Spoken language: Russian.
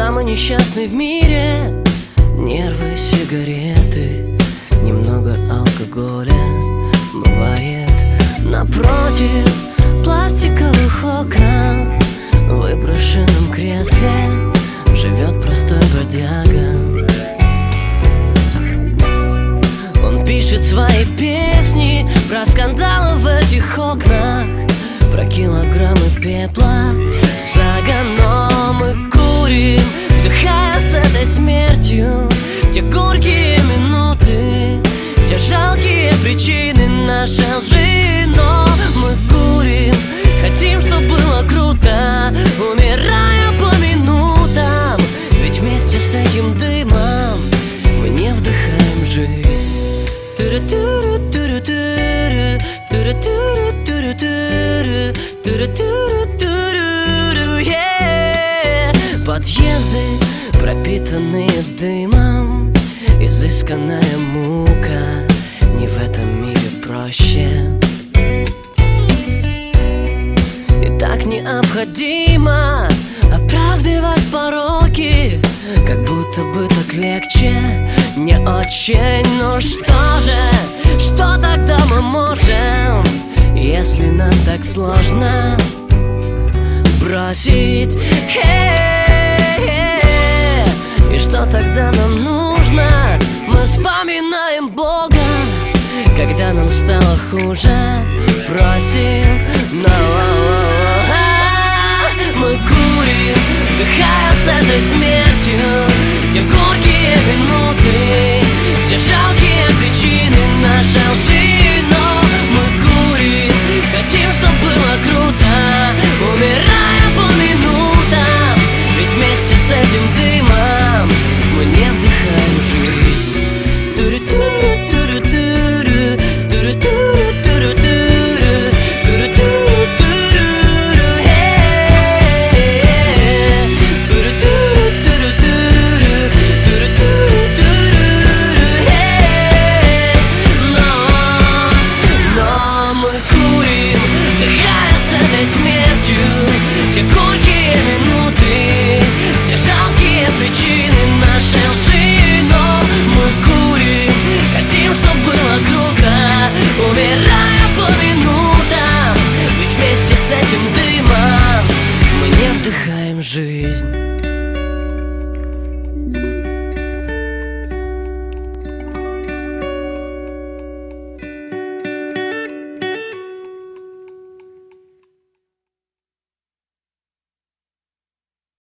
самый несчастный в мире. Нервы, сигареты, немного алкоголя. Бывает напротив пластиковых окон, в выброшенном кресле живет простой бродяга. Он пишет свои песни про скандалы в этих окнах, про килограммы пепла за окном. Мы курим, вдыхая с этой смертью те горькие минуты, те жалкие причины нашей лжи. Но мы курим, хотим, чтобы было круто, умирая по минутам, ведь вместе с этим дымом мы не вдыхаем жизнь. Подъезды, пропитанные дымом, изысканная мука, не в этом мире проще. И так необходимо оправдывать пороки, как будто бы так легче, не очень. Ну что же, что тогда мы можем, если нам так сложно бросить? И что тогда нам нужно? Мы вспоминаем Бога, когда нам стало хуже, просим. Мы курим, вдыхая с этой смертью те горькие минуты, те жалкие причины нашей лжи. Но мы курим, хотим, чтобы было круто, умирая по минутам, ведь вместе с этим дымом мы не вдыхаем жизнь. Те горькие минуты, те жалкие причины нашей лжи. Но мы курим, хотим, чтобы было круто, умирая по минутам, ведь вместе с этим дымом мы не вдыхаем жизнь.